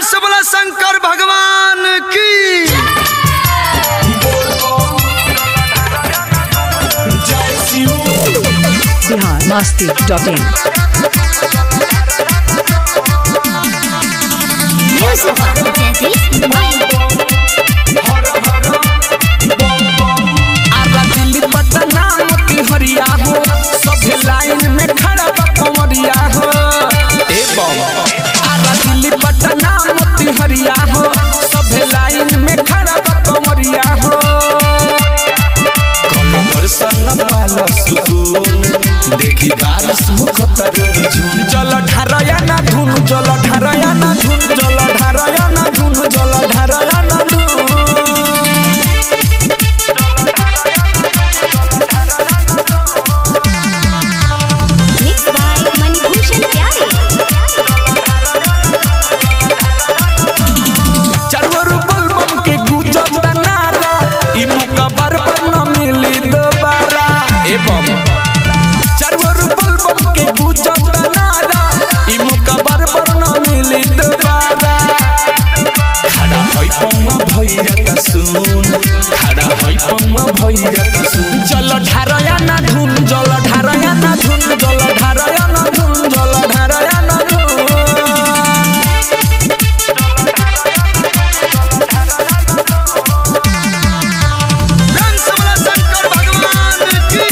से बोला शंकर भगवान की। biharmasti.in पटना मोती हरिया हो सब लाइन में खड़ा कमरिया हो ए बाबा। आरा दिल्ली पटना मोती हरिया हो सब लाइन में खड़ा कमरिया हो। कमर सन वाला सुकून देखी बारिश मुखतर झूम चल ढारया ना धुन चल ढारया ना धुन चल ढारया ना धुन चल ढारया ना धुन। चल ढारया ना धुन जल ढारया ना धुन जल ढारया ना धुन जल ढारया ना धुन। शंकर भगवान की।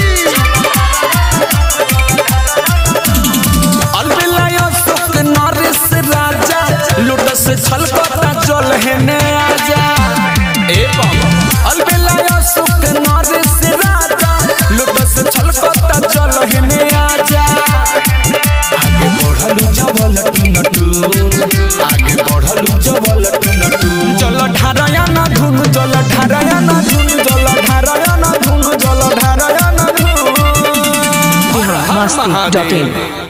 अलबेला सुख नरेश राजा लोटस छलकता जल हेने आजा ए बाबा। अलबेला सुख नरेश राजा लोटस छलकता जल हेने आजा। आगे बढ़लू जबल टून आगे बढ़लू जबल टून जल ढारया ना धुन जल ढारया ना धुन जल ढारया ना धुन जल ढारया ना धुन। biharmasti.in